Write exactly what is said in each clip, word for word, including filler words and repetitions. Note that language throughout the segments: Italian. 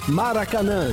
Maracanã.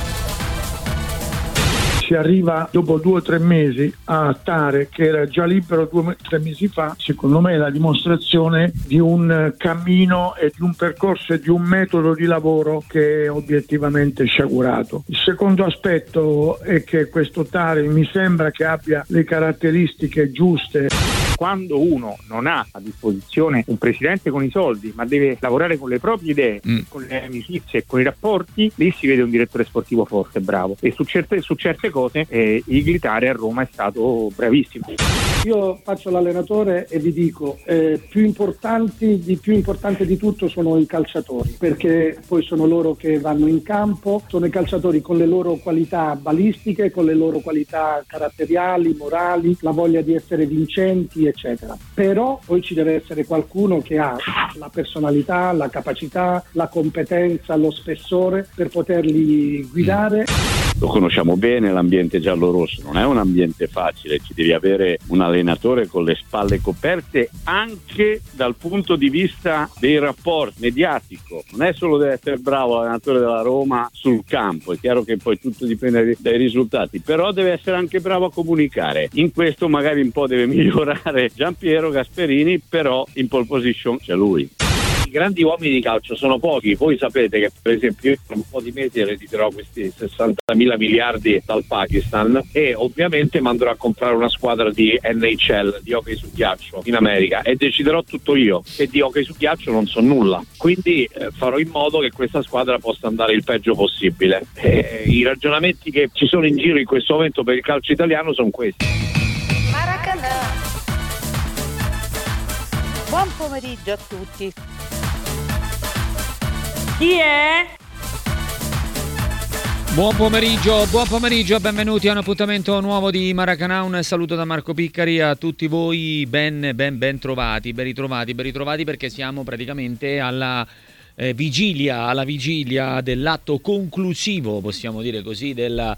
Si arriva dopo due o tre mesi a Tare, che era già libero due o tre mesi fa, secondo me è la dimostrazione di un cammino e di un percorso e di un metodo di lavoro che è obiettivamente sciagurato. Il secondo aspetto è che questo Tare mi sembra che abbia le caratteristiche giuste. Quando uno non ha a disposizione un presidente con i soldi, ma deve lavorare con le proprie idee, mm. con le amicizie e con i rapporti, lì si vede un direttore sportivo forte, bravo. E su certe, su certe cose eh, Iglitare a Roma è stato bravissimo. Io faccio l'allenatore e vi dico, eh, più importanti, di più importante di tutto sono i calciatori, perché poi sono loro che vanno in campo, sono i calciatori con le loro qualità balistiche, con le loro qualità caratteriali, morali, la voglia di essere vincenti, eccetera. Però poi ci deve essere qualcuno che ha la personalità, la capacità, la competenza, lo spessore per poterli guidare. Lo conosciamo bene, l'ambiente giallorosso non è un ambiente facile, ci devi avere un allenatore con le spalle coperte anche dal punto di vista dei rapporti mediatico, non è solo deve essere bravo l'allenatore della Roma sul campo, è chiaro che poi tutto dipende dai risultati, però deve essere anche bravo a comunicare. In questo magari un po' deve migliorare Giampiero Gasperini, però in pole position c'è lui. I grandi uomini di calcio sono pochi, voi sapete che per esempio io tra un po' di mesi erediterò questi sessantamila miliardi dal Pakistan e ovviamente manderò a comprare una squadra di N H L, di hockey su ghiaccio in America, e deciderò tutto io, che di hockey su ghiaccio non so nulla, quindi eh, farò in modo che questa squadra possa andare il peggio possibile. Eh, i ragionamenti che ci sono in giro in questo momento per il calcio italiano sono questi. Maracanã. Buon pomeriggio a tutti. Chi è? Buon pomeriggio, buon pomeriggio, benvenuti a un appuntamento nuovo di Maracanã. Un saluto da Marco Piccari a tutti voi, ben, ben, ben trovati, ben ritrovati, ben ritrovati perché siamo praticamente alla eh, vigilia, alla vigilia dell'atto conclusivo, possiamo dire così, della,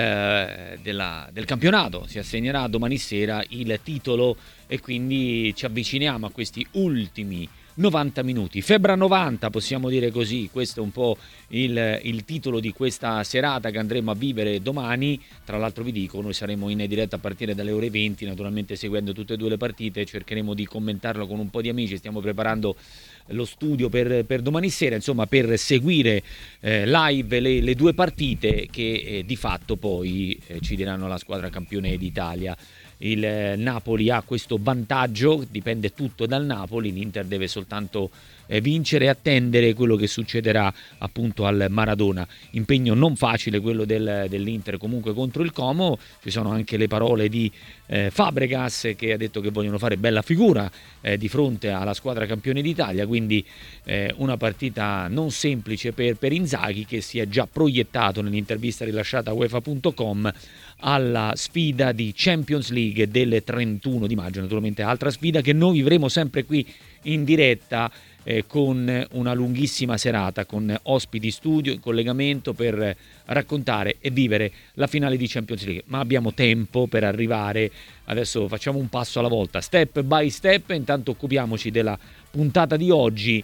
eh, della, del campionato. Si assegnerà domani sera il titolo e quindi ci avviciniamo a questi ultimi novanta minuti, Febbre novanta possiamo dire così, questo è un po' il, il titolo di questa serata che andremo a vivere domani. Tra l'altro vi dico, noi saremo in diretta a partire dalle ore venti, naturalmente seguendo tutte e due le partite, cercheremo di commentarlo con un po' di amici, stiamo preparando lo studio per, per domani sera, insomma per seguire eh, live le, le due partite che eh, di fatto poi eh, ci diranno la squadra campione d'Italia. Il Napoli ha questo vantaggio, dipende tutto dal Napoli, l'Inter deve soltanto eh, vincere e attendere quello che succederà appunto al Maradona. Impegno non facile quello del, dell'Inter comunque contro il Como. Ci sono anche le parole di eh, Fabregas che ha detto che vogliono fare bella figura eh, di fronte alla squadra campione d'Italia, quindi eh, una partita non semplice per, per Inzaghi, che si è già proiettato nell'intervista rilasciata a UEFA punto com alla sfida di Champions League del trentuno di maggio, naturalmente altra sfida che noi vivremo sempre qui in diretta eh, con una lunghissima serata con ospiti studio in collegamento per raccontare e vivere la finale di Champions League, ma abbiamo tempo per arrivare. Adesso facciamo un passo alla volta, step by step, intanto occupiamoci della puntata di oggi.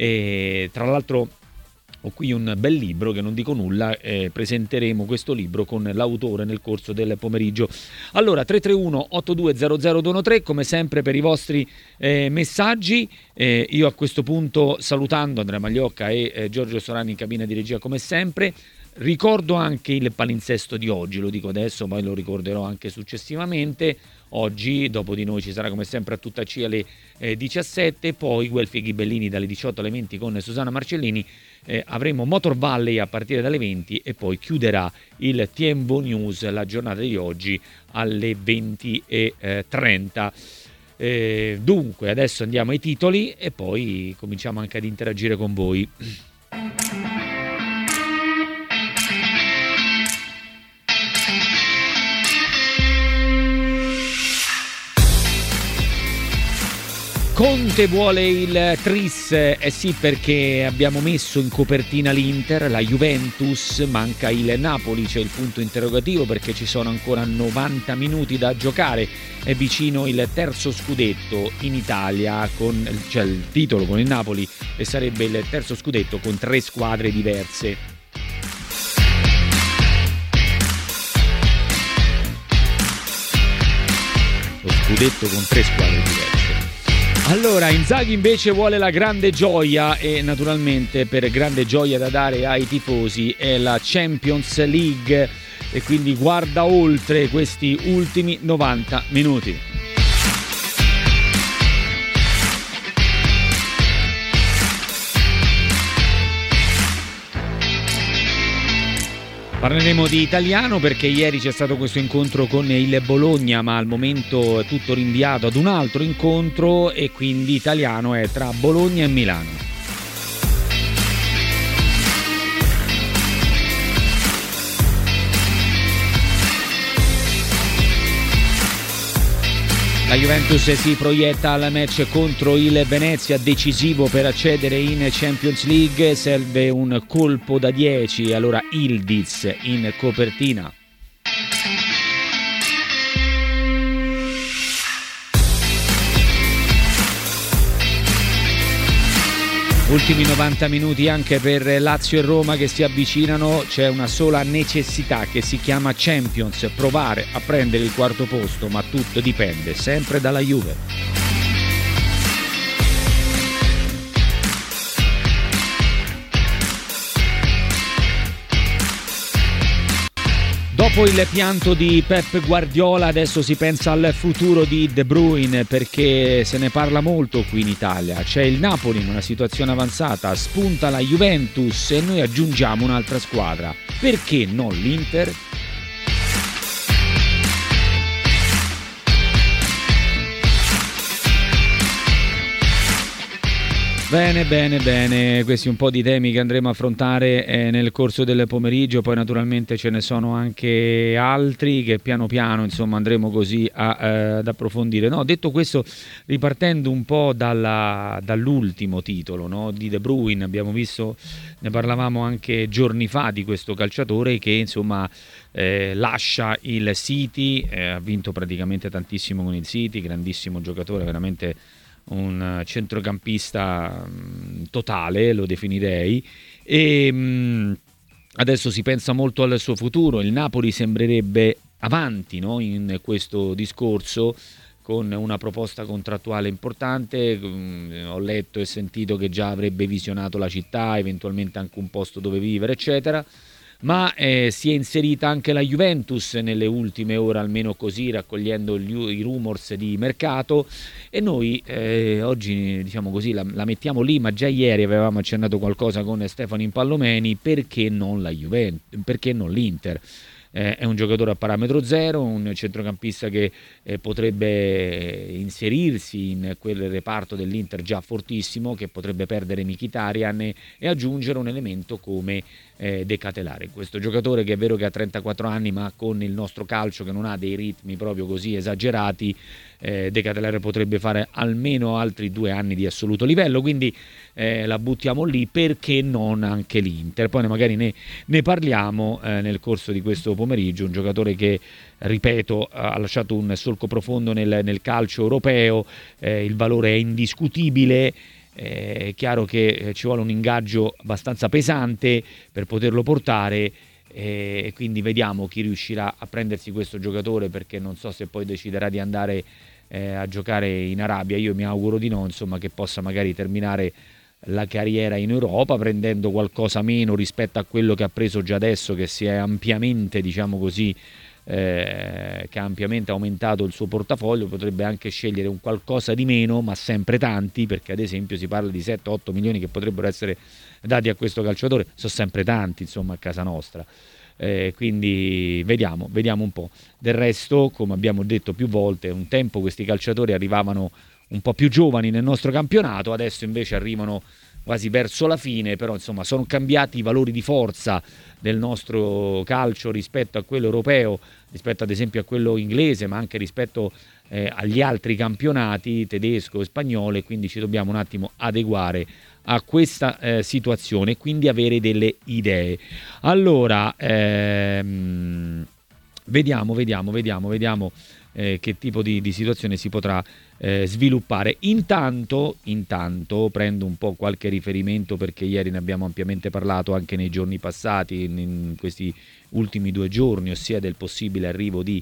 E tra l'altro ho qui un bel libro che non dico nulla, eh, presenteremo questo libro con l'autore nel corso del pomeriggio. Allora tre tre uno otto due zero zero due uno tre, come sempre per i vostri eh, messaggi. Eh, io a questo punto, salutando Andrea Magliocca e eh, Giorgio Sorani in cabina di regia come sempre, ricordo anche il palinsesto di oggi, lo dico adesso, poi lo ricorderò anche successivamente. Oggi, dopo di noi, ci sarà come sempre a tutta C alle eh, diciassette, poi Guelfi e Ghibellini dalle diciotto alle venti con Susanna Marcellini, eh, avremo Motor Valley a partire dalle venti e poi chiuderà il Tiempo News, la giornata di oggi, alle venti e trenta. Eh, dunque, adesso andiamo ai titoli e poi cominciamo anche ad interagire con voi. Conte vuole il tris, eh sì, perché abbiamo messo in copertina l'Inter, la Juventus, manca il Napoli, c'è il punto interrogativo perché ci sono ancora novanta minuti da giocare, è vicino il terzo scudetto in Italia, con, cioè il titolo con il Napoli, e sarebbe il terzo scudetto con tre squadre diverse. scudetto con tre squadre diverse. Allora, Inzaghi invece vuole la grande gioia, e naturalmente per grande gioia da dare ai tifosi è la Champions League, e quindi guarda oltre questi ultimi novanta minuti. Parleremo di italiano perché ieri c'è stato questo incontro con il Bologna, ma al momento è tutto rinviato ad un altro incontro, e quindi italiano è tra Bologna e Milano. La Juventus si proietta al match contro il Venezia, decisivo per accedere in Champions League. Serve un colpo da dieci, allora Ildiz in copertina. Ultimi novanta minuti anche per Lazio e Roma che si avvicinano. C'è una sola necessità che si chiama Champions, provare a prendere il quarto posto, ma tutto dipende sempre dalla Juve. Dopo il pianto di Pep Guardiola adesso si pensa al futuro di De Bruyne, perché se ne parla molto qui in Italia. C'è il Napoli in una situazione avanzata, spunta la Juventus e noi aggiungiamo un'altra squadra. Perché non l'Inter? Bene, bene, bene, questi un po' di temi che andremo a affrontare eh, nel corso del pomeriggio, poi naturalmente ce ne sono anche altri che piano piano insomma andremo così a, eh, ad approfondire. No, detto questo, ripartendo un po' dalla, dall'ultimo titolo, no, di De Bruyne, abbiamo visto, ne parlavamo anche giorni fa di questo calciatore che insomma eh, lascia il City, eh, ha vinto praticamente tantissimo con il City, grandissimo giocatore, veramente un centrocampista mh, totale, lo definirei, e mh, adesso si pensa molto al suo futuro. Il Napoli sembrerebbe avanti, no, in questo discorso, con una proposta contrattuale importante. Mh, ho letto e sentito che già avrebbe visionato la città, eventualmente anche un posto dove vivere, eccetera. Ma eh, si è inserita anche la Juventus nelle ultime ore, almeno così, raccogliendo gli, i rumors di mercato, e noi eh, oggi, diciamo così, la, la mettiamo lì, ma già ieri avevamo accennato qualcosa con Stefano Impallomeni. Perché non la Juventus? Perché non l'Inter? Eh, è un giocatore a parametro zero, un centrocampista che eh, potrebbe inserirsi in quel reparto dell'Inter già fortissimo, che potrebbe perdere Mkhitaryan e, e aggiungere un elemento come eh, De Ketelaere. Questo giocatore, che è vero che ha trentaquattro anni, ma con il nostro calcio che non ha dei ritmi proprio così esagerati, eh, De Ketelaere potrebbe fare almeno altri due anni di assoluto livello, quindi eh, la buttiamo lì. Perché non anche l'Inter? Poi magari ne, ne parliamo eh, nel corso di questo pomeriggio. Un giocatore che, ripeto, ha lasciato un solco profondo nel, nel calcio europeo, eh, il valore è indiscutibile. È chiaro che ci vuole un ingaggio abbastanza pesante per poterlo portare, e quindi vediamo chi riuscirà a prendersi questo giocatore, perché non so se poi deciderà di andare eh, a giocare in Arabia. Io mi auguro di no, insomma, che possa magari terminare la carriera in Europa prendendo qualcosa meno rispetto a quello che ha preso già adesso, che si è ampiamente, diciamo così, Eh, che ha ampiamente aumentato il suo portafoglio. Potrebbe anche scegliere un qualcosa di meno, ma sempre tanti, perché ad esempio si parla di sette otto milioni che potrebbero essere dati a questo calciatore. Sono sempre tanti, insomma, a casa nostra, eh, quindi vediamo, vediamo un po'. Del resto, come abbiamo detto più volte, un tempo questi calciatori arrivavano un po' più giovani nel nostro campionato, adesso invece arrivano quasi verso la fine, però insomma sono cambiati i valori di forza del nostro calcio rispetto a quello europeo, rispetto ad esempio a quello inglese, ma anche rispetto eh, agli altri campionati tedesco e spagnolo, e quindi ci dobbiamo un attimo adeguare a questa eh, situazione e quindi avere delle idee. Allora ehm, vediamo, vediamo, vediamo, vediamo eh, che tipo di, di situazione si potrà Eh, sviluppare. Intanto, intanto prendo un po' qualche riferimento, perché ieri ne abbiamo ampiamente parlato anche nei giorni passati, in, in questi ultimi due giorni, ossia del possibile arrivo di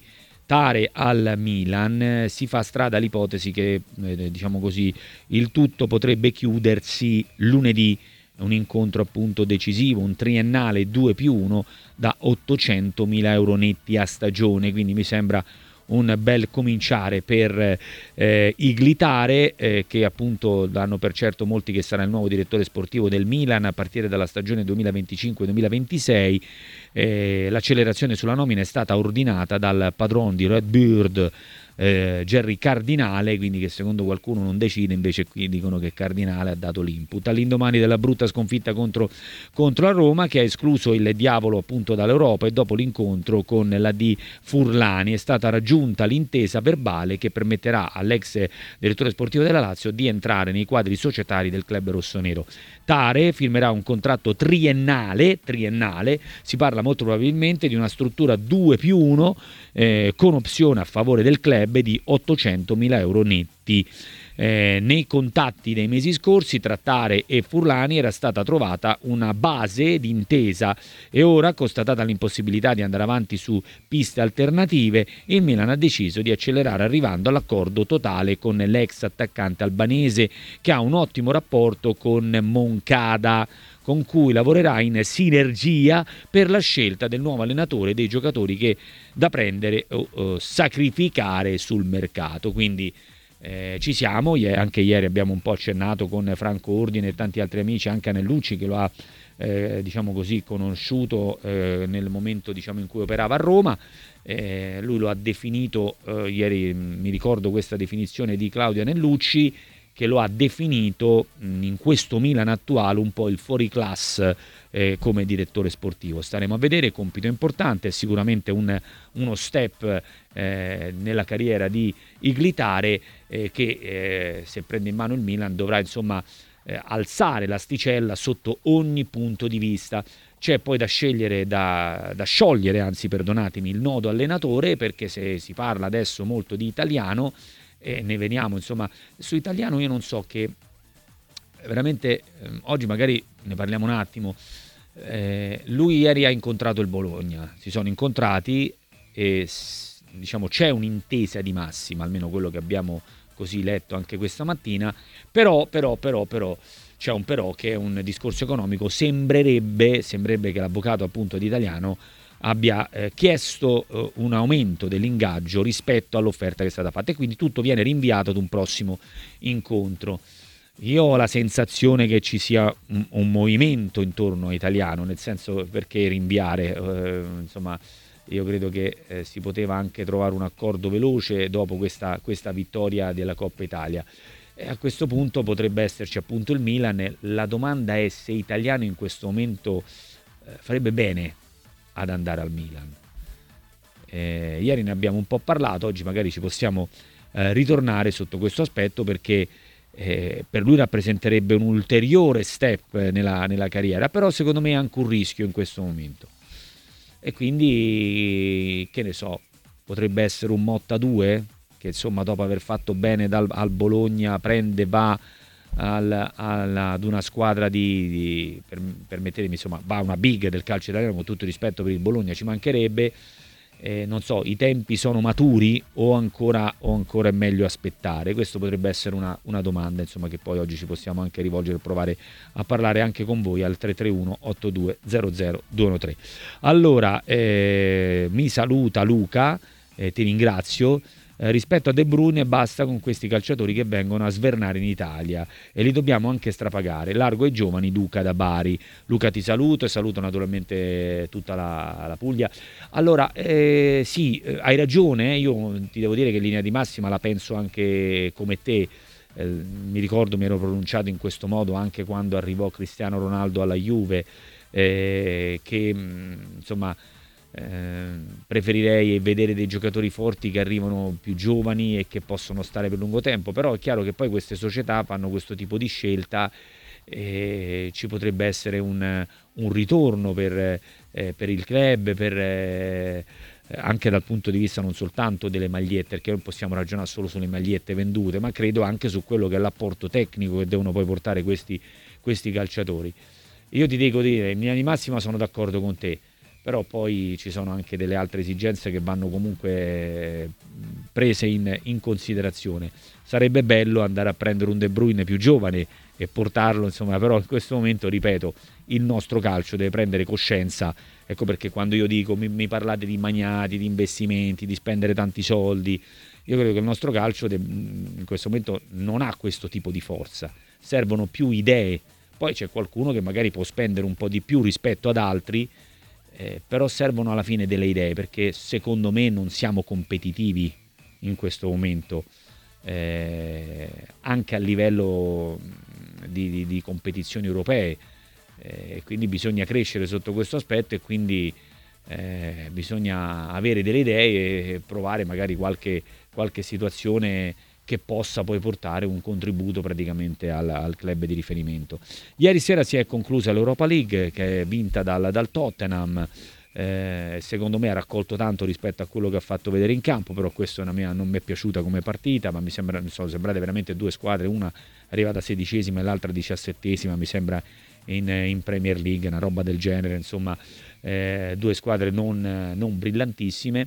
Tare al Milan, si fa strada l'ipotesi che eh, diciamo così il tutto potrebbe chiudersi lunedì, un incontro appunto decisivo, un triennale due più uno da ottocentomila euro netti a stagione, quindi mi sembra un bel cominciare per eh, Iglitare, eh, che appunto danno per certo molti che sarà il nuovo direttore sportivo del Milan a partire dalla stagione duemilaventicinque duemilaventisei. Eh, l'accelerazione sulla nomina è stata ordinata dal padron di Red Bird, eh, Jerry Cardinale, quindi che secondo qualcuno non decide, invece qui dicono che Cardinale ha dato l'input. All'indomani della brutta sconfitta contro, contro la Roma, che ha escluso il diavolo appunto dall'Europa, e dopo l'incontro con la D Furlani è stata raggiunta l'intesa verbale che permetterà all'ex direttore sportivo della Lazio di entrare nei quadri societari del club rossonero. Tare firmerà un contratto triennale, triennale, si parla molto probabilmente di una struttura due più uno eh, con opzione a favore del club di ottocentomila euro netti. Eh, nei contatti dei mesi scorsi tra Tare e Furlani era stata trovata una base d'intesa e ora, constatata l'impossibilità di andare avanti su piste alternative, il Milan ha deciso di accelerare arrivando all'accordo totale con l'ex attaccante albanese, che ha un ottimo rapporto con Moncada, con cui lavorerà in sinergia per la scelta del nuovo allenatore e dei giocatori che da prendere o, o sacrificare sul mercato. Quindi Eh, ci siamo, anche ieri abbiamo un po' accennato con Franco Ordine e tanti altri amici, anche Anellucci che lo ha eh, diciamo così conosciuto eh, nel momento diciamo in cui operava a Roma. Eh, lui lo ha definito eh, ieri, mi ricordo questa definizione di Claudio Anellucci, che lo ha definito mh, in questo Milan attuale un po' il fuoriclass eh, come direttore sportivo. Staremo a vedere, compito importante, è sicuramente un, uno step eh, nella carriera di Iglitare eh, che eh, se prende in mano il Milan dovrà insomma eh, alzare l'asticella sotto ogni punto di vista. C'è poi da scegliere, da, da sciogliere, anzi perdonatemi, il nodo allenatore, perché se si parla adesso molto di italiano, e ne veniamo insomma su italiano, io non so che veramente eh, oggi magari ne parliamo un attimo. Eh, lui ieri ha incontrato il Bologna, si sono incontrati e diciamo c'è un'intesa di massima, almeno quello che abbiamo così letto anche questa mattina, però però però però c'è un però che è un discorso economico. Sembrerebbe, sembrerebbe che l'avvocato appunto di italiano abbia eh, chiesto eh, un aumento dell'ingaggio rispetto all'offerta che è stata fatta, e quindi tutto viene rinviato ad un prossimo incontro. Io ho la sensazione che ci sia un, un movimento intorno a Italiano, nel senso, perché rinviare, eh, insomma io credo che eh, si poteva anche trovare un accordo veloce dopo questa, questa vittoria della Coppa Italia. E a questo punto potrebbe esserci appunto il Milan. La domanda è se Italiano in questo momento eh, farebbe bene ad andare al Milan. Eh, ieri ne abbiamo un po' parlato, oggi magari ci possiamo eh, ritornare sotto questo aspetto, perché eh, per lui rappresenterebbe un ulteriore step nella, nella carriera, però secondo me è anche un rischio in questo momento. E quindi, che ne so, potrebbe essere un Motta due, che insomma dopo aver fatto bene dal, al Bologna prende, va al, al, ad una squadra di, di per, permettetemi, insomma, va una big del calcio italiano, con tutto il rispetto per il Bologna, ci mancherebbe. Eh, non so, i tempi sono maturi o ancora, o ancora è meglio aspettare? Questo potrebbe essere una, una domanda, insomma, che poi oggi ci possiamo anche rivolgere, provare a parlare anche con voi al tre tre uno otto due zero zero due uno tre. Allora, eh, mi saluta Luca, eh, ti ringrazio. Eh, rispetto a De Bruyne basta con questi calciatori che vengono a svernare in Italia e li dobbiamo anche strapagare. Largo ai giovani, Duca da Bari. Luca, ti saluto e saluto naturalmente tutta la, la Puglia. Allora, eh, sì, eh, hai ragione, io ti devo dire che in linea di massima la penso anche come te. Eh, mi ricordo, mi ero pronunciato in questo modo anche quando arrivò Cristiano Ronaldo alla Juve, eh, che mh, insomma Eh, preferirei vedere dei giocatori forti che arrivano più giovani e che possono stare per lungo tempo. Però è chiaro che poi queste società fanno questo tipo di scelta e ci potrebbe essere un, un ritorno per, eh, per il club, per, eh, anche dal punto di vista non soltanto delle magliette, perché non possiamo ragionare solo sulle magliette vendute, ma credo anche su quello che è l'apporto tecnico che devono poi portare questi, questi calciatori. Io ti dico dire, in linea di massima sono d'accordo con te. però poi ci sono anche delle altre esigenze che vanno comunque prese in, in considerazione. Sarebbe bello andare a prendere un De Bruyne più giovane e portarlo, insomma, però in questo momento, ripeto, il nostro calcio deve prendere coscienza. Ecco perché quando io dico mi, mi parlate di magnati, di investimenti, di spendere tanti soldi, io credo che il nostro calcio de, in questo momento non ha questo tipo di forza, servono più idee. Poi c'è qualcuno che magari può spendere un po' di più rispetto ad altri, eh, però servono alla fine delle idee, perché secondo me non siamo competitivi in questo momento, eh, anche a livello di, di, di competizioni europee, eh, quindi bisogna crescere sotto questo aspetto, e quindi eh, bisogna avere delle idee e provare magari qualche, qualche situazione che possa poi portare un contributo praticamente al, al club di riferimento. Ieri sera si è conclusa l'Europa League, che è vinta dal, dal Tottenham. Eh, secondo me ha raccolto tanto rispetto a quello che ha fatto vedere in campo, però questo non mi è piaciuta come partita, ma mi, sembra, mi sono sembrate veramente due squadre, una arrivata sedicesima e l'altra diciassettesima, mi sembra in, in Premier League, una roba del genere, insomma, eh, due squadre non, non brillantissime.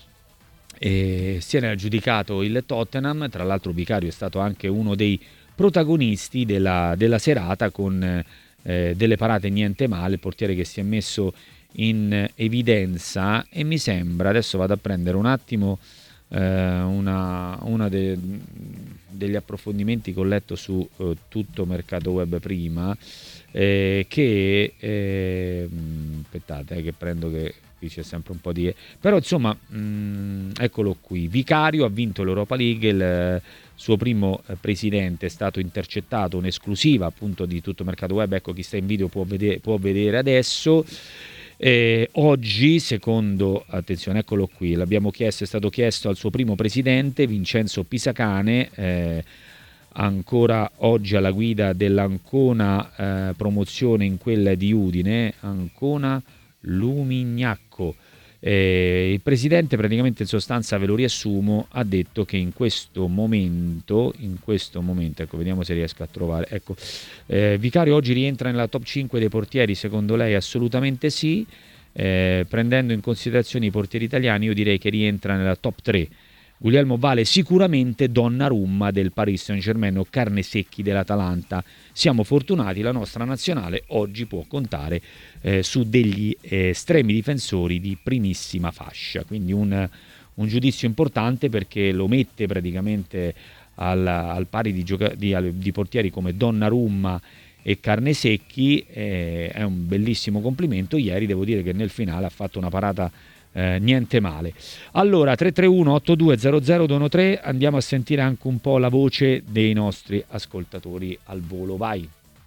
E si era aggiudicato il Tottenham, tra l'altro Vicario è stato anche uno dei protagonisti della, della serata, con eh, delle parate niente male, il portiere che si è messo in evidenza, e mi sembra, adesso vado a prendere un attimo eh, una, una de, degli approfondimenti che ho letto su eh, tutto Mercato Web prima, eh, che eh, aspettate eh, che prendo, che qui c'è sempre un po' di... però insomma mh, eccolo qui, Vicario ha vinto l'Europa League, il suo primo presidente è stato intercettato, un'esclusiva appunto di tutto Mercato Web, ecco, chi sta in video può vedere, può vedere adesso. Eh, oggi, secondo, attenzione, eccolo qui, l'abbiamo chiesto, è stato chiesto al suo primo presidente Vincenzo Pisacane, eh, ancora oggi alla guida dell'Ancona eh, promozione in quella di Udine, Ancona Lumignacco. Eh, il presidente, praticamente in sostanza, ve lo riassumo, ha detto che in questo momento, in questo momento, ecco, vediamo se riesco a trovare, ecco, eh, Vicario oggi rientra nella top cinque dei portieri, secondo lei? Assolutamente sì, eh, prendendo in considerazione i portieri italiani io direi che rientra nella top tre. Guglielmo vale sicuramente Donnarumma del Paris Saint-Germain o Carnesecchi dell'Atalanta. Siamo fortunati, la nostra nazionale oggi può contare eh, su degli eh, estremi difensori di primissima fascia, quindi un, un giudizio importante, perché lo mette praticamente al, al pari di, gioca- di, di portieri come Donnarumma e Carnesecchi, eh, è un bellissimo complimento. Ieri devo dire che nel finale ha fatto una parata Eh, niente male. Allora, tre tre uno otto due zero zero due uno tre, andiamo a sentire anche un po' la voce dei nostri ascoltatori al volo. Vai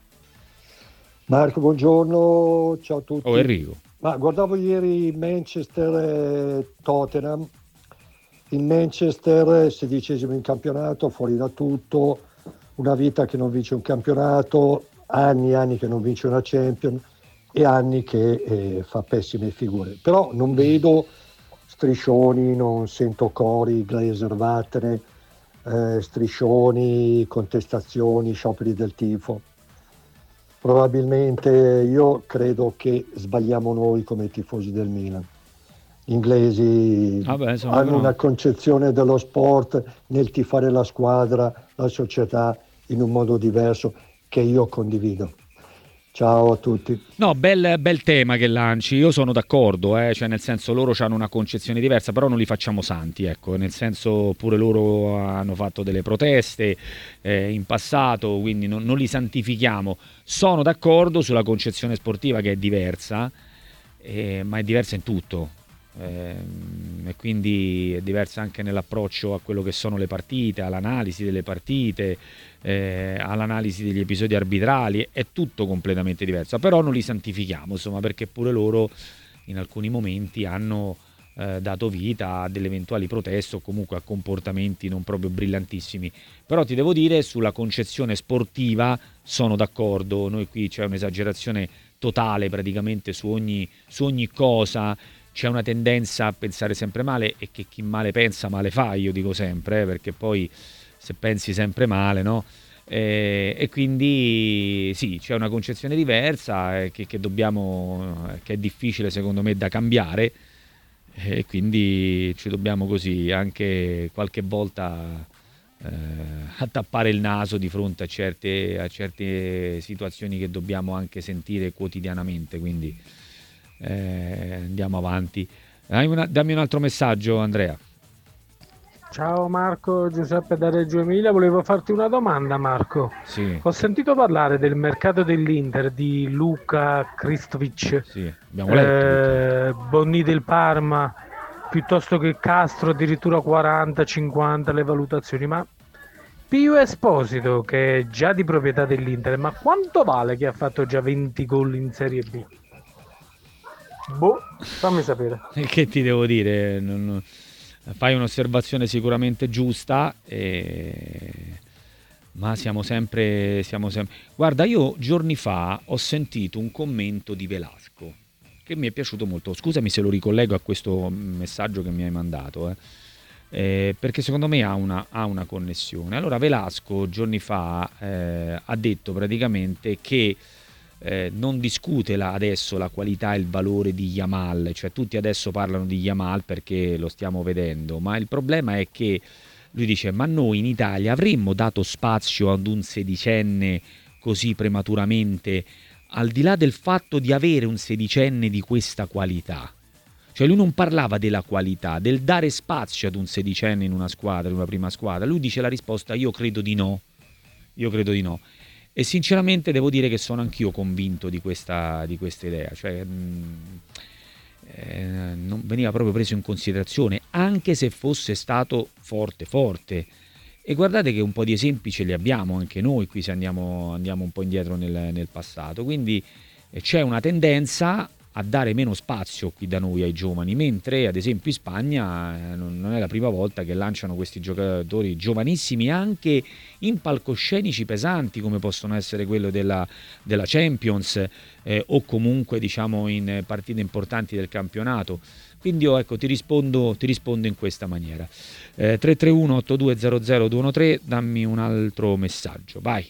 Marco, buongiorno, ciao a tutti. Oh, Enrico. Ma guardavo ieri Manchester e Tottenham. In Manchester sedicesimo in campionato, fuori da tutto, una vita che non vince un campionato, anni e anni che non vince una Champions e anni che eh, fa pessime figure, però non vedo striscioni, non sento cori, Glaser vattene, eh, striscioni, contestazioni, scioperi del tifo. Probabilmente io credo che sbagliamo noi come tifosi del Milan. Gli inglesi Vabbè, hanno però una concezione dello sport nel tifare la squadra, la società in un modo diverso che io condivido. Ciao a tutti. No, bel, bel tema che lanci, io sono d'accordo, eh? Cioè nel senso loro hanno una concezione diversa, però non li facciamo santi, ecco, nel senso pure loro hanno fatto delle proteste eh, in passato, quindi non, non li santifichiamo. Sono d'accordo sulla concezione sportiva che è diversa, eh, ma è diversa in tutto. Eh, e quindi è diversa anche nell'approccio a quello che sono le partite, all'analisi delle partite, eh, all'analisi degli episodi arbitrali, è tutto completamente diverso, però non li santifichiamo, insomma, perché pure loro in alcuni momenti hanno eh, dato vita a delle eventuali proteste o comunque a comportamenti non proprio brillantissimi. Però ti devo dire, sulla concezione sportiva sono d'accordo, noi qui c'è un'esagerazione totale praticamente su ogni, su ogni cosa. C'è una tendenza a pensare sempre male, e che chi male pensa male fa, io dico sempre, eh, perché poi se pensi sempre male, no? eh, e quindi sì, c'è una concezione diversa eh, che, che dobbiamo, che è difficile secondo me da cambiare, e quindi ci dobbiamo così anche qualche volta eh, a tappare il naso di fronte a certe, a certe situazioni che dobbiamo anche sentire quotidianamente, quindi eh, andiamo avanti. Dammi, una, dammi un altro messaggio, Andrea. Ciao Marco, Giuseppe da Reggio Emilia, volevo farti una domanda, Marco. Sì. Ho sentito parlare del mercato dell'Inter di Luka Kristovic, sì, abbiamo letto, eh, Bonni del Parma, piuttosto che Castro, addirittura quaranta cinquanta le valutazioni, ma Pio Esposito, che è già di proprietà dell'Inter, ma quanto vale che ha fatto già venti gol in Serie B? Boh, fammi sapere. Che ti devo dire? Non... Fai un'osservazione sicuramente giusta, e... ma siamo sempre, siamo sempre... Guarda, io giorni fa ho sentito un commento di Velasco che mi è piaciuto molto. Scusami se lo ricollego a questo messaggio che mi hai mandato, eh. Eh, perché secondo me ha una, ha una connessione. Allora, Velasco giorni fa eh, ha detto praticamente che Eh, non discute la, adesso la qualità e il valore di Yamal, cioè tutti adesso parlano di Yamal perché lo stiamo vedendo, ma il problema è che lui dice: ma noi in Italia avremmo dato spazio ad un sedicenne così prematuramente, al di là del fatto di avere un sedicenne di questa qualità? Cioè lui non parlava della qualità, del dare spazio ad un sedicenne in una squadra, in una prima squadra. Lui dice la risposta: io credo di no, io credo di no. E sinceramente devo dire che sono anch'io convinto di questa, di questa idea, cioè mh, eh, non veniva proprio preso in considerazione, anche se fosse stato forte forte. E guardate che un po' di esempi ce li abbiamo anche noi qui, se andiamo, andiamo un po' indietro nel, nel passato, quindi eh, c'è una tendenza a dare meno spazio qui da noi ai giovani, mentre ad esempio in Spagna eh, non, non è la prima volta che lanciano questi giocatori giovanissimi anche in palcoscenici pesanti, come possono essere quello della, della Champions eh, o comunque diciamo in partite importanti del campionato. Quindi io ecco ti rispondo, ti rispondo in questa maniera. eh, tre tre uno otto due zero zero due uno tre, dammi un altro messaggio, vai.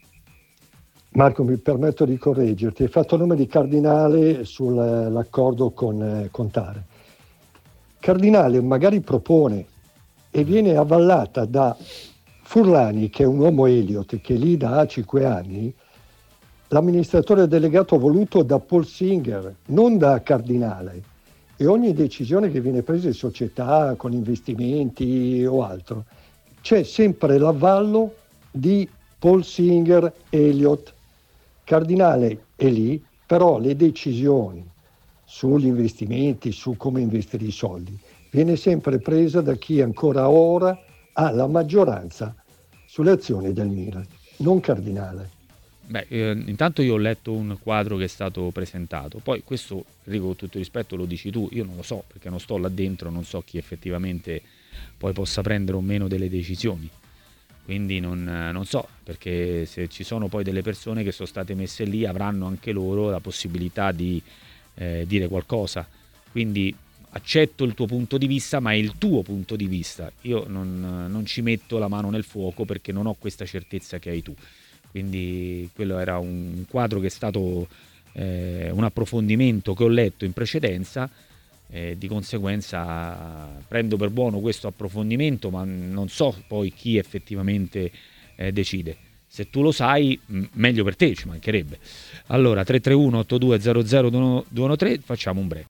Marco, mi permetto di correggerti, hai fatto nome di Cardinale sull'accordo con, con Tare. Cardinale magari propone e viene avvallata da Furlani, che è un uomo Elliott, che è lì da cinque anni, l'amministratore delegato voluto da Paul Singer, non da Cardinale, e ogni decisione che viene presa in società con investimenti o altro c'è sempre l'avvallo di Paul Singer, Elliott. Cardinale è lì, però le decisioni sugli investimenti, su come investire i soldi, viene sempre presa da chi ancora ora ha la maggioranza sulle azioni del Milan, non Cardinale. Beh, eh, intanto io ho letto un quadro che è stato presentato, poi questo, Enrico, con tutto il rispetto lo dici tu, io non lo so perché non sto là dentro, non so chi effettivamente poi possa prendere o meno delle decisioni. Quindi non, non so, perché se ci sono poi delle persone che sono state messe lì avranno anche loro la possibilità di eh, dire qualcosa. Quindi accetto il tuo punto di vista, ma è il tuo punto di vista. Io non, non ci metto la mano nel fuoco perché non ho questa certezza che hai tu. Quindi quello era un quadro che è stato eh, un approfondimento che ho letto in precedenza. Eh, di conseguenza prendo per buono questo approfondimento, ma non so poi chi effettivamente eh, decide. Se tu lo sai, m- meglio per te, ci mancherebbe. Allora, tre tre uno otto due zero zero due uno tre, facciamo un break.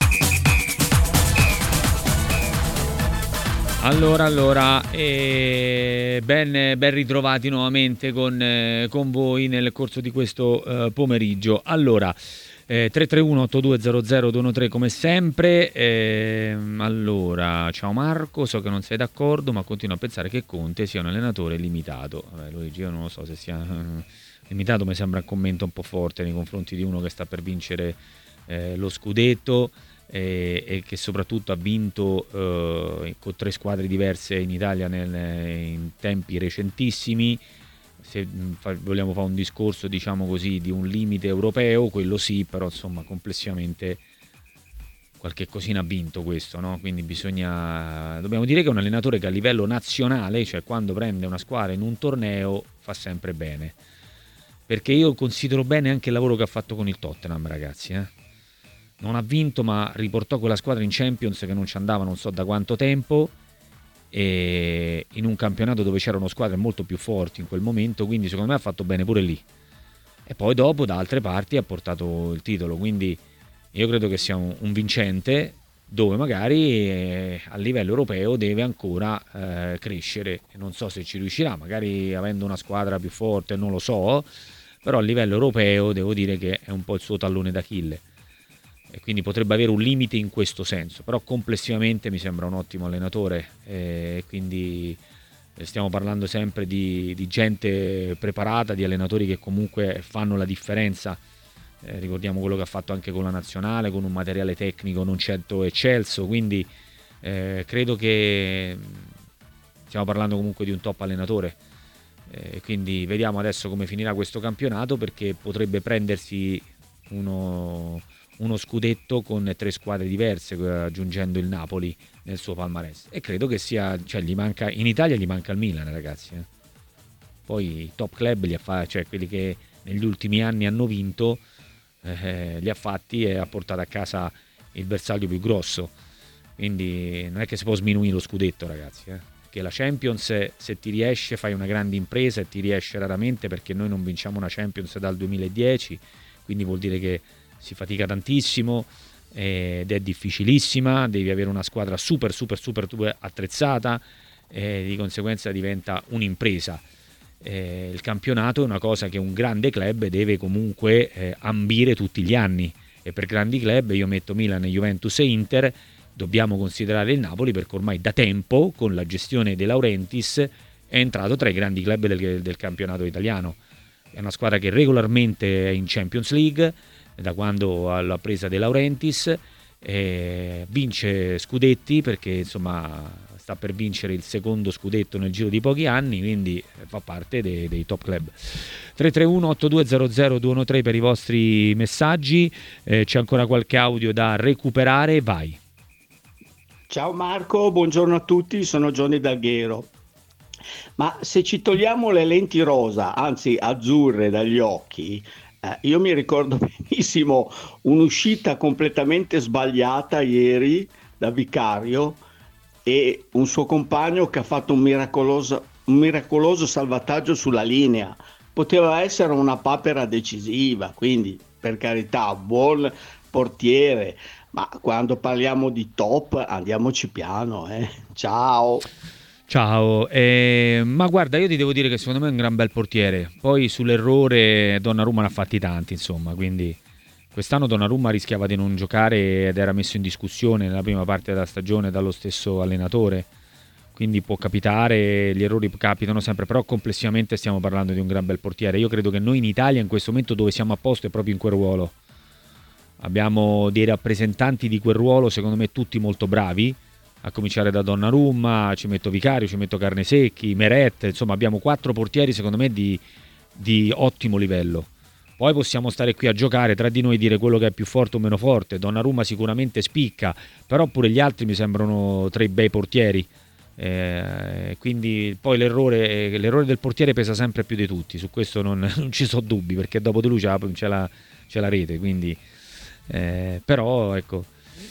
Allora, allora, eh, ben, ben ritrovati nuovamente con, eh, con voi nel corso di questo eh, pomeriggio. Allora, Eh, tre tre uno otto due zero zero due uno tre come sempre. Eh, allora, ciao Marco, so che non sei d'accordo, ma continuo a pensare che Conte sia un allenatore limitato. Vabbè, Luigi, io non lo so se sia eh, limitato, mi sembra un commento un po' forte nei confronti di uno che sta per vincere eh, lo scudetto eh, e che soprattutto ha vinto eh, con tre squadre diverse in Italia nel, in tempi recentissimi. Se vogliamo fare un discorso, diciamo così, di un limite europeo, quello sì, però insomma complessivamente qualche cosina ha vinto questo, no? Quindi bisogna, dobbiamo dire che è un allenatore che a livello nazionale, cioè quando prende una squadra in un torneo, fa sempre bene, perché io considero bene anche il lavoro che ha fatto con il Tottenham, ragazzi, eh? Non ha vinto, ma riportò quella squadra in Champions che non ci andava non so da quanto tempo, e in un campionato dove c'erano squadre molto più forti in quel momento, quindi secondo me ha fatto bene pure lì. E poi dopo da altre parti ha portato il titolo, quindi io credo che sia un, un vincente, dove magari eh, a livello europeo deve ancora eh, crescere, non so se ci riuscirà, magari avendo una squadra più forte, non lo so, però a livello europeo devo dire che è un po' il suo tallone d'Achille, e quindi potrebbe avere un limite in questo senso, però complessivamente mi sembra un ottimo allenatore, e quindi stiamo parlando sempre di, di gente preparata, di allenatori che comunque fanno la differenza. Eh, ricordiamo quello che ha fatto anche con la nazionale, con un materiale tecnico non certo eccelso, quindi eh, credo che stiamo parlando comunque di un top allenatore, eh, quindi vediamo adesso come finirà questo campionato, perché potrebbe prendersi uno, uno scudetto con tre squadre diverse, aggiungendo il Napoli nel suo palmarès, e credo che sia, cioè gli manca, in Italia gli manca il Milan, ragazzi, eh. Poi i top club li ha fatti, cioè quelli che negli ultimi anni hanno vinto, eh, li ha fatti e ha portato a casa il bersaglio più grosso, quindi non è che si può sminuire lo scudetto, ragazzi, eh. Che la Champions, se ti riesce fai una grande impresa, e ti riesce raramente, perché noi non vinciamo una Champions dal duemiladieci, quindi vuol dire che si fatica tantissimo ed è difficilissima, devi avere una squadra super super super attrezzata, e di conseguenza diventa un'impresa. Eh, il campionato è una cosa che un grande club deve comunque eh, ambire tutti gli anni, e per grandi club io metto Milan, Juventus e Inter, dobbiamo considerare il Napoli, perché ormai da tempo con la gestione De Laurentiis è entrato tra i grandi club del, del campionato italiano. È una squadra che regolarmente è in Champions League da quando l'ha presa De Laurentiis, eh, vince scudetti, perché insomma sta per vincere il secondo scudetto nel giro di pochi anni, quindi fa parte dei, dei top club. Tre tre uno otto due zero zero due uno tre per i vostri messaggi, eh, c'è ancora qualche audio da recuperare, vai. Ciao Marco, buongiorno a tutti, sono Johnny D'Alghero. Ma se ci togliamo le lenti rosa, anzi azzurre dagli occhi, eh, io mi ricordo benissimo un'uscita completamente sbagliata ieri da Vicario, e un suo compagno che ha fatto un miracoloso, un miracoloso salvataggio sulla linea. Poteva essere una papera decisiva, quindi per carità, buon portiere, ma quando parliamo di top andiamoci piano, eh. Ciao. Ciao, eh, ma guarda, io ti devo dire che secondo me è un gran bel portiere. Poi sull'errore Donnarumma ne ha fatti tanti, insomma, quindi quest'anno Donnarumma rischiava di non giocare ed era messo in discussione nella prima parte della stagione dallo stesso allenatore, quindi può capitare, gli errori capitano sempre, però complessivamente stiamo parlando di un gran bel portiere. Io credo che noi in Italia in questo momento dove siamo a posto è proprio in quel ruolo. Abbiamo dei rappresentanti di quel ruolo, secondo me tutti molto bravi, a cominciare da Donnarumma, ci metto Vicario, ci metto Carnesecchi, Meret, insomma abbiamo quattro portieri secondo me di, di ottimo livello. Poi possiamo stare qui a giocare tra di noi e dire quello che è più forte o meno forte. Donnarumma sicuramente spicca, però pure gli altri mi sembrano tre bei portieri, eh, quindi poi l'errore, l'errore del portiere pesa sempre più di tutti, su questo non, non ci sono dubbi, perché dopo di lui c'è la, c'è la, c'è la rete, quindi eh, però ecco,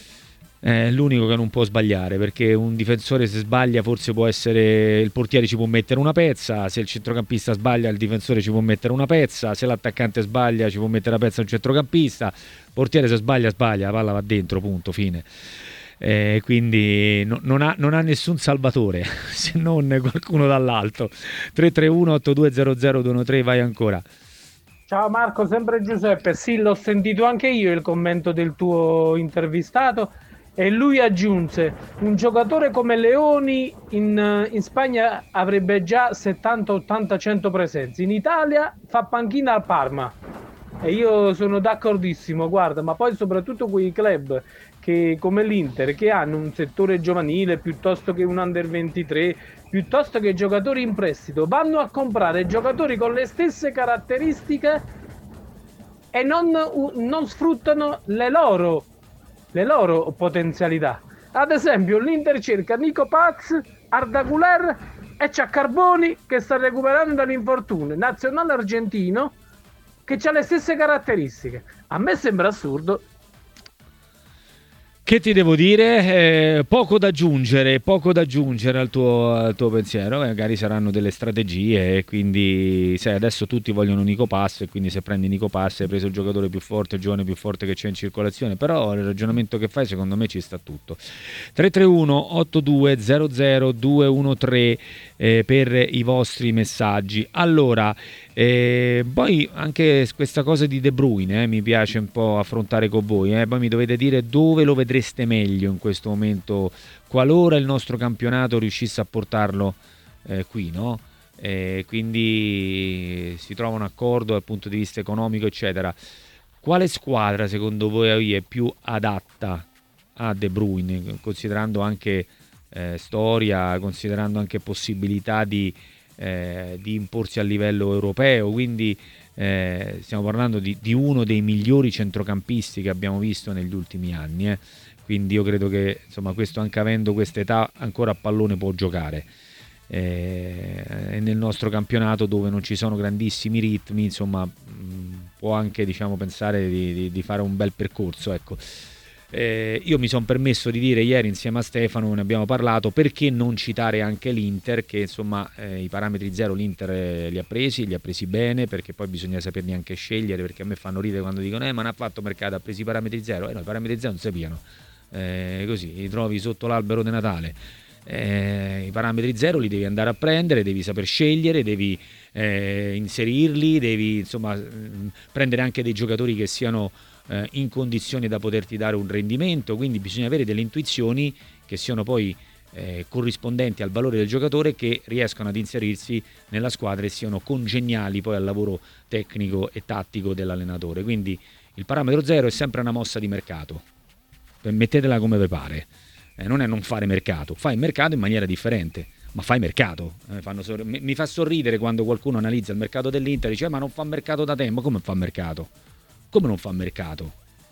è l'unico che non può sbagliare, perché un difensore se sbaglia forse può essere, il portiere ci può mettere una pezza, se il centrocampista sbaglia il difensore ci può mettere una pezza, se l'attaccante sbaglia ci può mettere una pezza un centrocampista, il portiere se sbaglia sbaglia, la palla va dentro, punto, fine. Eh, quindi no, non, ha, non ha nessun salvatore se non qualcuno dall'alto. Tre tre uno otto due zero zero due uno tre, vai ancora. Ciao Marco, sempre Giuseppe. Sì, l'ho sentito anche io il commento del tuo intervistato. E lui aggiunse: un giocatore come Leoni in, in Spagna avrebbe già settanta ottanta cento presenze, in Italia fa panchina al Parma. E io sono d'accordissimo, guarda, ma poi soprattutto quei club che, come l'Inter, che hanno un settore giovanile piuttosto che un under ventitré, piuttosto che giocatori in prestito, vanno a comprare giocatori con le stesse caratteristiche e non, non sfruttano le loro le loro potenzialità. Ad esempio l'Inter cerca Nico Paz, Arda Güler e c'ha Carboni che sta recuperando dall'infortunio, nazionale argentino che ha le stesse caratteristiche. A me sembra assurdo. Che ti devo dire? Eh, poco da aggiungere, poco da aggiungere al tuo, al tuo pensiero. Eh, magari saranno delle strategie, quindi sai, adesso tutti vogliono Nico Pass, e quindi se prendi Nico Pass hai preso il giocatore più forte, il giovane più forte che c'è in circolazione. Però il ragionamento che fai secondo me ci sta tutto. tre tre uno otto due zero zero due uno tre eh, per i vostri messaggi. Allora, eh, poi anche questa cosa di De Bruyne eh, mi piace un po' affrontare con voi. Eh. Poi mi dovete dire dove lo vedrete meglio in questo momento, qualora il nostro campionato riuscisse a portarlo eh, qui, no? Eh, quindi si trova un accordo dal punto di vista economico, eccetera. Quale squadra secondo voi è più adatta a De Bruyne, considerando anche eh, storia, considerando anche possibilità di, eh, di imporsi a livello europeo? Quindi eh, stiamo parlando di, di uno dei migliori centrocampisti che abbiamo visto negli ultimi anni, eh. Quindi io credo che insomma questo, anche avendo questa età, ancora a pallone può giocare. E eh, nel nostro campionato, dove non ci sono grandissimi ritmi, insomma mh, può anche, diciamo, pensare di, di, di fare un bel percorso, ecco. Eh, io mi sono permesso di dire ieri insieme a Stefano, ne abbiamo parlato, perché non citare anche l'Inter, che insomma eh, i parametri zero l'Inter eh, li ha presi, li ha presi bene, perché poi bisogna saperli anche scegliere, perché a me fanno ridere quando dicono eh ma non ha fatto mercato, ha preso i parametri zero. Eh no, i parametri zero non si piano. Eh, così li trovi sotto l'albero di Natale. Eh, i parametri zero li devi andare a prendere, devi saper scegliere, devi eh, inserirli, devi insomma mh, prendere anche dei giocatori che siano eh, in condizioni da poterti dare un rendimento, quindi bisogna avere delle intuizioni che siano poi eh, corrispondenti al valore del giocatore, che riescano ad inserirsi nella squadra e siano congeniali poi al lavoro tecnico e tattico dell'allenatore. Quindi il parametro zero è sempre una mossa di mercato. Mettetela come vi pare, eh, non è non fare mercato, fai mercato in maniera differente, ma fai mercato. Eh, fanno sor- mi, mi fa sorridere quando qualcuno analizza il mercato dell'Inter e dice ma non fa mercato da tempo. Come fa mercato? Come non fa mercato?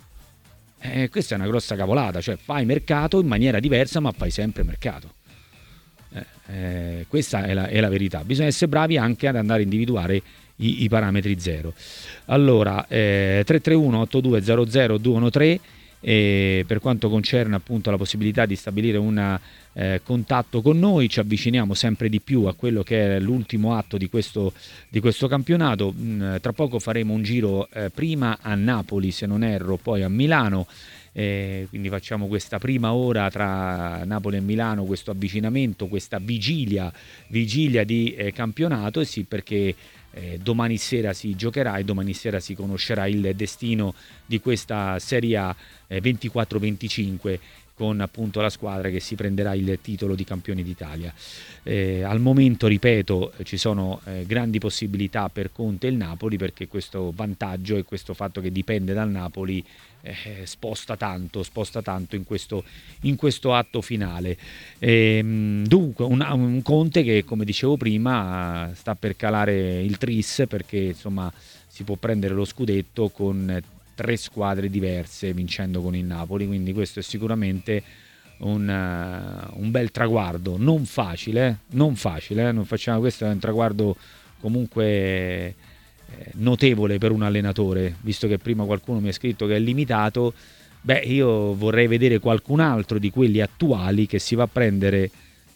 Eh, questa è una grossa cavolata, cioè fai mercato in maniera diversa ma fai sempre mercato. Eh, eh, questa è la, è la verità. Bisogna essere bravi anche ad andare a individuare i, i parametri zero. Allora, eh, tre tre uno otto due zero zero due uno tre. E per quanto concerne appunto la possibilità di stabilire un eh, contatto con noi, ci avviciniamo sempre di più a quello che è l'ultimo atto di questo, di questo campionato. Mm, tra poco faremo un giro eh, prima a Napoli, se non erro, poi a Milano, eh, quindi facciamo questa prima ora tra Napoli e Milano, questo avvicinamento, questa vigilia, vigilia di eh, campionato. E sì, perché Eh, domani sera si giocherà e domani sera si conoscerà il destino di questa Serie A eh, ventiquattro venticinque, con appunto la squadra che si prenderà il titolo di campione d'Italia. Eh, al momento, ripeto, ci sono eh, grandi possibilità per Conte e il Napoli, perché questo vantaggio e questo fatto che dipende dal Napoli eh, sposta tanto, sposta tanto in questo, in questo atto finale. E, dunque un, un Conte che, come dicevo prima, sta per calare il tris, perché insomma si può prendere lo scudetto con tre squadre diverse, vincendo con il Napoli, quindi questo è sicuramente un, uh, un bel traguardo, non facile, non facile, eh? non facciamo, questo è un traguardo comunque eh, notevole per un allenatore, visto che prima qualcuno mi ha scritto che è limitato. Beh, io vorrei vedere qualcun altro di quelli attuali che si va a prendere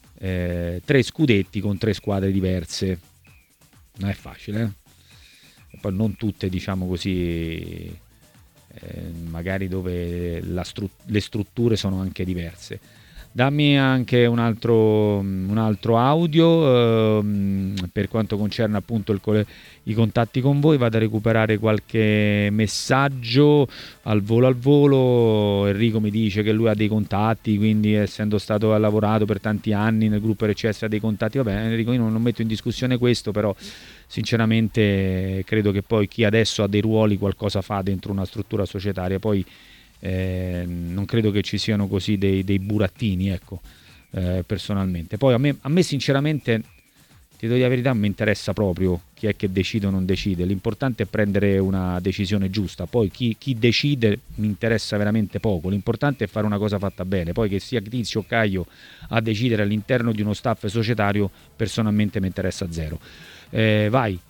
eh, tre scudetti con tre squadre diverse. Non è facile, eh? E poi non tutte, diciamo così, Eh, magari dove la stru- le strutture sono anche diverse. Dammi anche un altro, un altro audio ehm, per quanto concerne appunto il co- i contatti con voi. Vado a recuperare qualche messaggio al volo al volo. Enrico mi dice che lui ha dei contatti, quindi essendo stato ha lavorato per tanti anni nel gruppo R C S ha dei contatti. Vabbè, Enrico, io non, non metto in discussione questo, però sinceramente credo che poi chi adesso ha dei ruoli qualcosa fa dentro una struttura societaria. Poi eh, non credo che ci siano così dei, dei burattini, ecco, eh, personalmente. Poi a me, a me sinceramente ti do la verità, mi interessa proprio chi è che decide o non decide, l'importante è prendere una decisione giusta, poi chi, chi decide mi interessa veramente poco, l'importante è fare una cosa fatta bene, poi che sia Tizio o Caio a decidere all'interno di uno staff societario personalmente mi interessa zero. Eh, vai.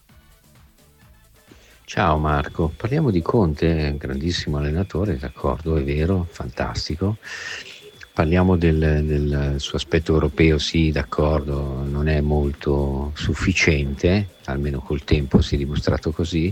Ciao Marco, parliamo di Conte, grandissimo allenatore, d'accordo, è vero, fantastico. Parliamo del, del suo aspetto europeo, sì, d'accordo, non è molto sufficiente, almeno col tempo si è dimostrato così,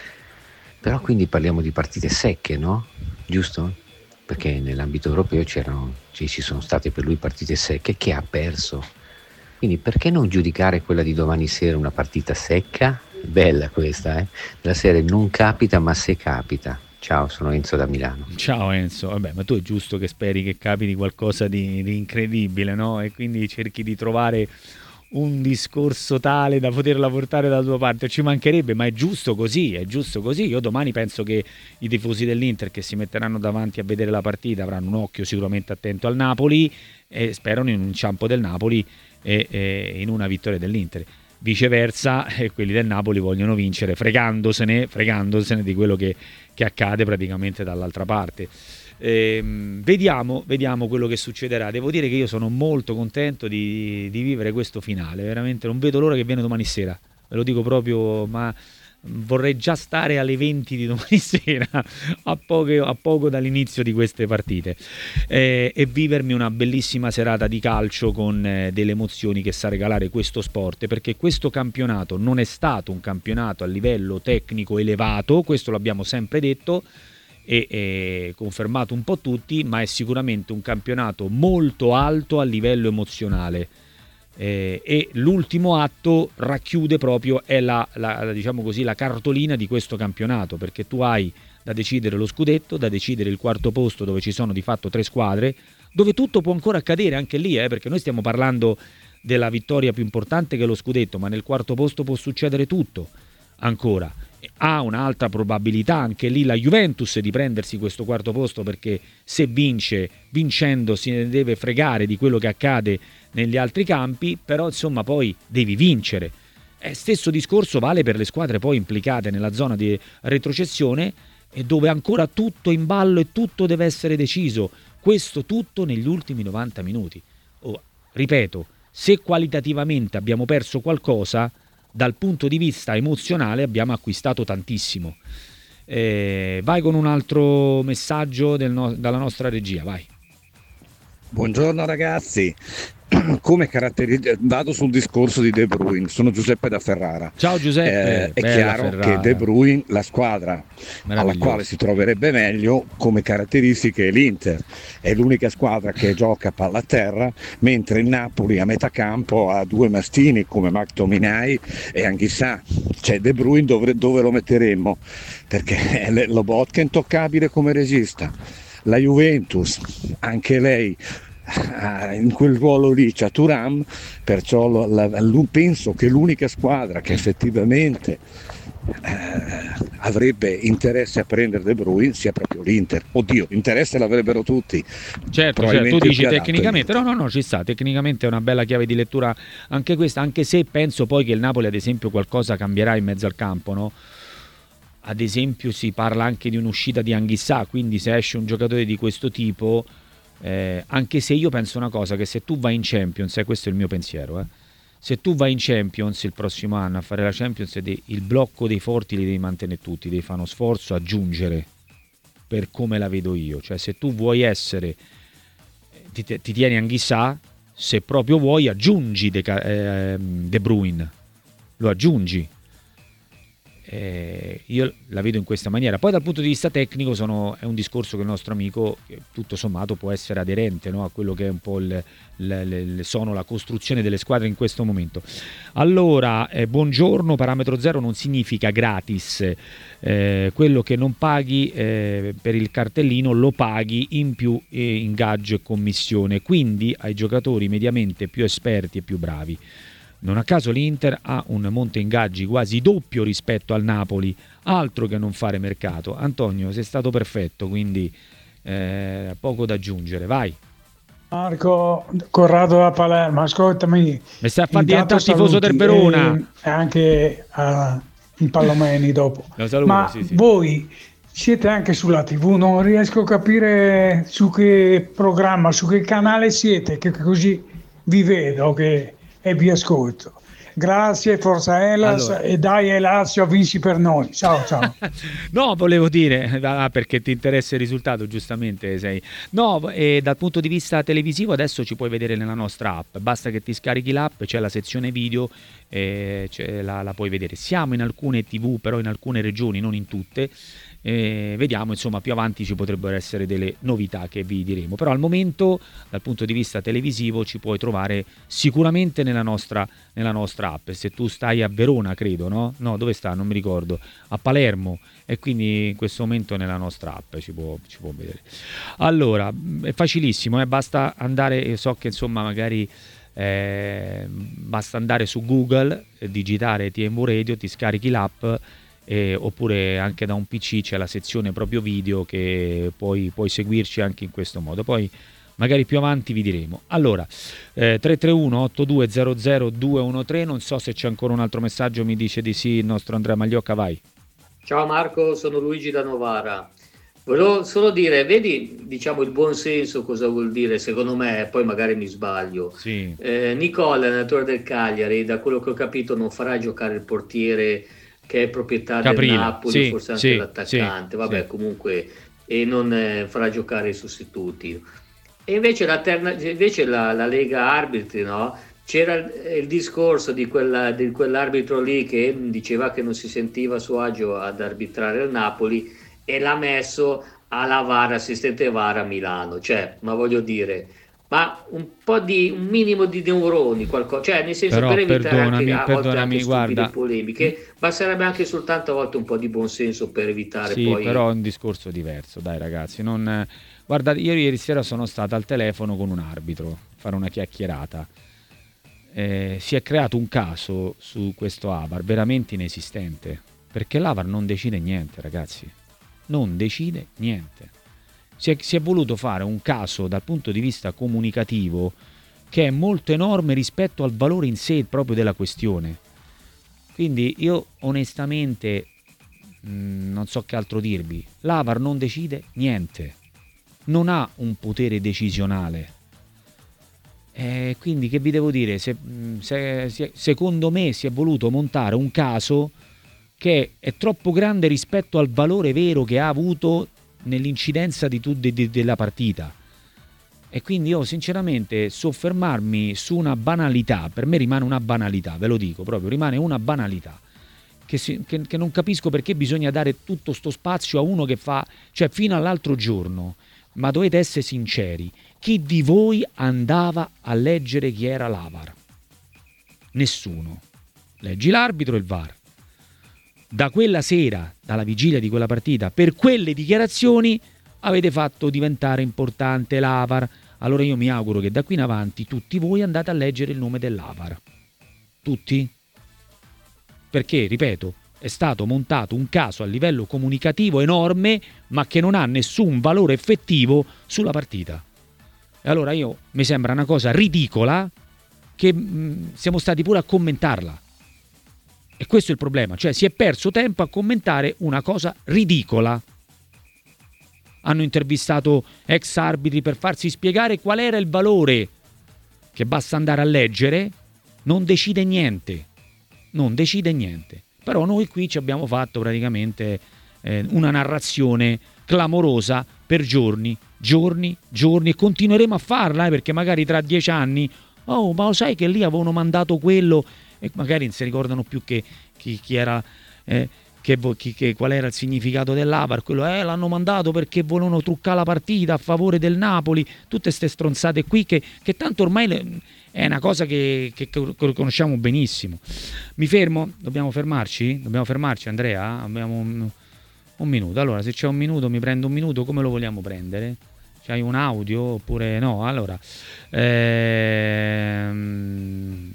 però quindi parliamo di partite secche, no? Giusto? Perché nell'ambito europeo c'erano, ci, ci sono state per lui partite secche che ha perso, quindi perché non giudicare quella di domani sera una partita secca? Bella questa, eh? La serie non capita ma se capita. Ciao, sono Enzo da Milano. Ciao Enzo, vabbè, ma tu è giusto che speri che capiti qualcosa di, di incredibile, no? E quindi cerchi di trovare un discorso tale da poterla portare dalla tua parte, ci mancherebbe, ma è giusto così, è giusto così. Io domani penso che i tifosi dell'Inter che si metteranno davanti a vedere la partita avranno un occhio sicuramente attento al Napoli e sperano in un inciampo del Napoli e, e in una vittoria dell'Inter. Viceversa, eh, quelli del Napoli vogliono vincere fregandosene, fregandosene di quello che, che accade praticamente dall'altra parte. Ehm, vediamo, vediamo quello che succederà. Devo dire che io sono molto contento di, di vivere questo finale, veramente non vedo l'ora che viene domani sera, ve lo dico proprio, ma vorrei già stare alle venti di domani sera a poco, a poco dall'inizio di queste partite eh, e vivermi una bellissima serata di calcio con eh, delle emozioni che sa regalare questo sport, perché questo campionato non è stato un campionato a livello tecnico elevato, questo l'abbiamo sempre detto e, e confermato un po' tutti, ma è sicuramente un campionato molto alto a livello emozionale. Eh, e l'ultimo atto racchiude proprio è la, la, diciamo così, la cartolina di questo campionato, perché tu hai da decidere lo scudetto, da decidere il quarto posto dove ci sono di fatto tre squadre, dove tutto può ancora accadere anche lì, eh, perché noi stiamo parlando della vittoria più importante che è lo scudetto, ma nel quarto posto può succedere tutto ancora. Ha un'altra probabilità anche lì la Juventus di prendersi questo quarto posto, perché se vince, vincendo si ne deve fregare di quello che accade negli altri campi, però insomma poi devi vincere. Eh, stesso discorso vale per le squadre poi implicate nella zona di retrocessione, e dove ancora tutto in ballo e tutto deve essere deciso, questo tutto negli ultimi novanta minuti. Oh, ripeto, se qualitativamente abbiamo perso qualcosa, dal punto di vista emozionale abbiamo acquistato tantissimo. Eh, vai con un altro messaggio del no- dalla nostra regia, vai. Buongiorno ragazzi, come caratterizza, vado sul discorso di De Bruyne, sono Giuseppe da Ferrara. Ciao Giuseppe. Eh, è chiaro Ferrara. che De Bruyne, la squadra alla quale si troverebbe meglio come caratteristiche è l'Inter, è l'unica squadra che gioca palla a terra, mentre il Napoli a metà campo ha due mastini come McTominay e Anghissà. Cioè De Bruyne dove, dove lo metteremmo? Perché Lobotka è intoccabile come regista, la Juventus anche lei in quel ruolo lì c'è Thuram, perciò la, la, penso che l'unica squadra che effettivamente eh, avrebbe interesse a prendere De Bruyne sia proprio l'Inter. Oddio, interesse l'avrebbero tutti. Certo, certo. Tu dici tecnicamente, no no no ci sta, tecnicamente è una bella chiave di lettura anche questa, anche se penso poi che il Napoli ad esempio qualcosa cambierà in mezzo al campo, no? Ad esempio si parla anche di un'uscita di Anghissà, quindi se esce un giocatore di questo tipo, Eh, anche se io penso una cosa, che se tu vai in Champions, e eh, questo è il mio pensiero, eh, se tu vai in Champions il prossimo anno a fare la Champions, de- il blocco dei forti li devi mantenere tutti, devi fare uno sforzo, aggiungere, per come la vedo io, cioè se tu vuoi essere, ti, ti tieni Anghissà, se proprio vuoi aggiungi De, eh, De Bruyne, lo aggiungi. Eh, io la vedo in questa maniera. Poi dal punto di vista tecnico sono, è un discorso che il nostro amico tutto sommato può essere aderente, no? A quello che è un po' il, il, il, sono la costruzione delle squadre in questo momento. Allora, eh, buongiorno, parametro zero non significa gratis, eh, quello che non paghi eh, per il cartellino lo paghi in più eh, ingaggio e commissione, quindi ai giocatori mediamente più esperti e più bravi. Non a caso l'Inter ha un monte ingaggi quasi doppio rispetto al Napoli, altro che non fare mercato. Antonio, sei stato perfetto, quindi eh, poco da aggiungere, vai. Marco, Corrado da Palermo, ascoltami. Mi stai a far diventare tifoso del Verona. E, e anche uh, il Pallomeni dopo. Saluto, Ma sì, sì. voi siete anche sulla tivù, non riesco a capire su che programma, su che canale siete, che così vi vedo che, e vi ascolto. Grazie, forza Elas, allora. E dai Lazio, vinci per noi. Ciao, ciao. No, volevo dire, ah, perché ti interessa il risultato, giustamente sei. No, e dal punto di vista televisivo adesso ci puoi vedere nella nostra app, basta che ti scarichi l'app, c'è la sezione video, eh, c'è la, la puoi vedere. Siamo in alcune tivù, però in alcune regioni, non in tutte. Eh, vediamo, insomma, più avanti ci potrebbero essere delle novità che vi diremo, però al momento dal punto di vista televisivo ci puoi trovare sicuramente nella nostra, nella nostra app. Se tu stai a Verona, credo, no? No, dove sta? Non mi ricordo, a Palermo, e quindi in questo momento nella nostra app ci può, ci può vedere. Allora, è facilissimo, eh? Basta andare, so che insomma magari eh, basta andare su Google, eh, digitare T M V Radio, ti scarichi l'app. Eh, oppure anche da un P C c'è la sezione proprio video che puoi, puoi seguirci anche in questo modo. Poi magari più avanti vi diremo. Allora, eh, tre tre uno otto due zero zero due uno tre, non so se c'è ancora un altro messaggio, mi dice di sì il nostro Andrea Magliocca, vai. Ciao Marco, sono Luigi da Novara. Volevo solo dire, vedi, diciamo, il buon senso cosa vuol dire, secondo me, poi magari mi sbaglio. Sì. Eh, Nicola, allenatore del Cagliari, da quello che ho capito non farà giocare il portiere che è proprietà Caprile, del Napoli, sì, forse anche sì, l'attaccante, sì, vabbè sì. comunque, e non eh, farà giocare i sostituti. E invece la, terna, invece la, la Lega Arbitri, no? C'era il, il discorso di, quella, di quell'arbitro lì che diceva che non si sentiva a suo agio ad arbitrare il Napoli e l'ha messo alla V A R, assistente V A R a Milano, cioè, ma voglio dire... ma un po' di un minimo di neuroni, qualcosa, cioè nel senso, però per evitare anche a volte perdonami, anche guarda, stupide polemiche, basterebbe anche soltanto a volte un po' di buonsenso per evitare sì, poi... però è un discorso diverso, dai ragazzi, non... guarda, io ieri sera sono stato al telefono con un arbitro, fare una chiacchierata, eh, si è creato un caso su questo A V A R veramente inesistente, perché l'A V A R non decide niente, ragazzi, non decide niente. Si è, si è voluto fare un caso dal punto di vista comunicativo che è molto enorme rispetto al valore in sé proprio della questione. Quindi io onestamente mh, non so che altro dirvi. L'A V A R non decide niente, non ha un potere decisionale. E quindi che vi devo dire? Se, se, se, secondo me si è voluto montare un caso che è troppo grande rispetto al valore vero che ha avuto nell'incidenza di tu, de, de, della partita, e quindi io sinceramente soffermarmi su una banalità, per me rimane una banalità, ve lo dico proprio, rimane una banalità che, si, che, che non capisco perché bisogna dare tutto sto spazio a uno che fa, cioè fino all'altro giorno, ma dovete essere sinceri, chi di voi andava a leggere chi era l'A V A R? Nessuno. Leggi l'arbitro e il V A R. Da quella sera, dalla vigilia di quella partita, per quelle dichiarazioni avete fatto diventare importante l'A V A R. Allora io mi auguro che da qui in avanti tutti voi andate a leggere il nome dell'A V A R. Tutti? Perché, ripeto, è stato montato un caso a livello comunicativo enorme, ma che non ha nessun valore effettivo sulla partita. E allora io mi sembra una cosa ridicola che mh, siamo stati pure a commentarla. E questo è il problema, cioè si è perso tempo a commentare una cosa ridicola. Hanno intervistato ex arbitri per farsi spiegare qual era il valore, che basta andare a leggere, non decide niente, non decide niente. Però noi qui ci abbiamo fatto praticamente eh, una narrazione clamorosa per giorni, giorni, giorni, e continueremo a farla, eh, perché magari tra dieci anni, oh, ma lo sai che lì avevano mandato quello, e magari non si ricordano più che chi, chi era, eh, che, chi, che, qual era il significato dell'A V A R, quello eh, l'hanno mandato perché volevano truccare la partita a favore del Napoli, tutte queste stronzate qui che, che tanto ormai le, è una cosa che, che, che conosciamo benissimo. Mi fermo? Dobbiamo fermarci? Dobbiamo fermarci, Andrea? Abbiamo un, un minuto. Allora, se c'è un minuto, mi prendo un minuto, come lo vogliamo prendere? C'hai un audio oppure no? Allora, ehm,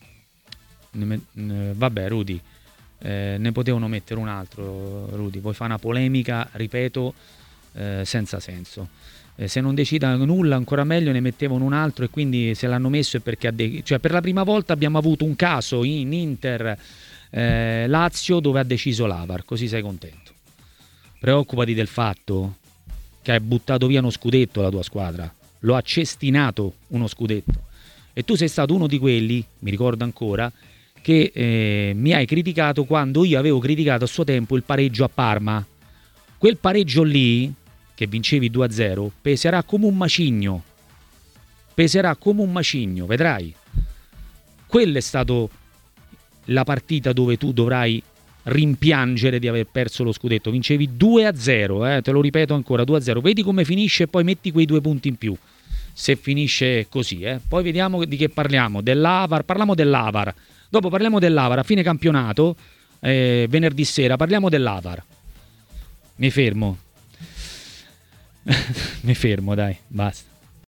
vabbè, Rudy, eh, ne potevano mettere un altro. Rudy, vuoi fare una polemica? Ripeto, eh, senza senso. Eh, se non decidano nulla, ancora meglio, ne mettevano un altro, e quindi se l'hanno messo è perché ha de- cioè per la prima volta abbiamo avuto un caso in Inter eh, Lazio dove ha deciso l'Avar, così sei contento. Preoccupati del fatto che hai buttato via uno scudetto la tua squadra, lo ha cestinato uno scudetto, e tu sei stato uno di quelli, mi ricordo ancora, che eh, mi hai criticato quando io avevo criticato a suo tempo il pareggio a Parma. Quel pareggio lì, che vincevi due a zero, peserà come un macigno, peserà come un macigno, vedrai. Quella è stata la partita dove tu dovrai rimpiangere di aver perso lo scudetto. Vincevi due a zero, eh, te lo ripeto ancora, due a zero. Vedi come finisce e poi metti quei due punti in più, se finisce così, eh. Poi vediamo di che parliamo, dell'Avar, parliamo dell'Avar, dopo parliamo dell'Avar a fine campionato, eh, venerdì sera parliamo dell'Avar. Mi fermo mi fermo, dai, basta.